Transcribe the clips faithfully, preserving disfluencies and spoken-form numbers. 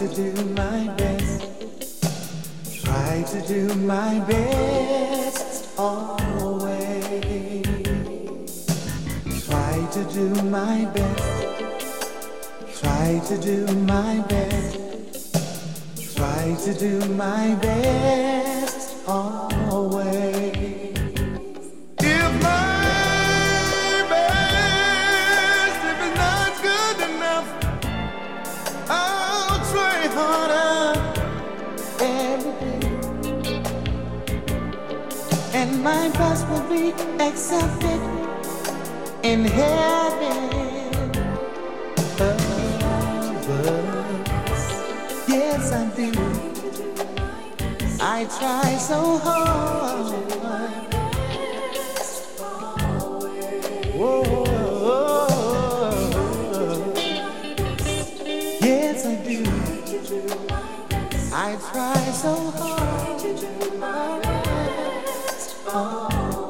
to do my best. Try to do my best always. Try to do my best. Try to do my best. Try to do my best always. If my best, if it's not good enough, I'll try harder every day. And my best will be accepted in heaven. Yes, I do. I try so hard. Whoa. Yes, I do. I try so hard. Oh.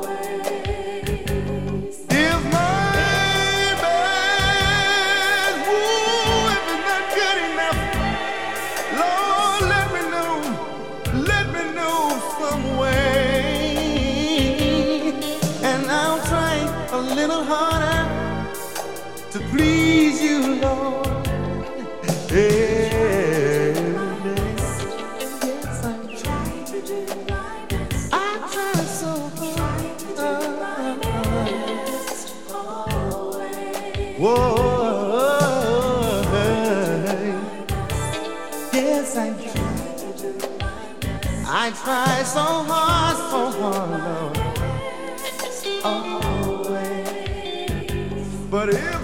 To please you, Lord. Yes, yes, I'm trying to do my best. I try so hard to do my best always. Whoa, yes, I try to do my best. I try so hard, so hard, Lord. Always. But if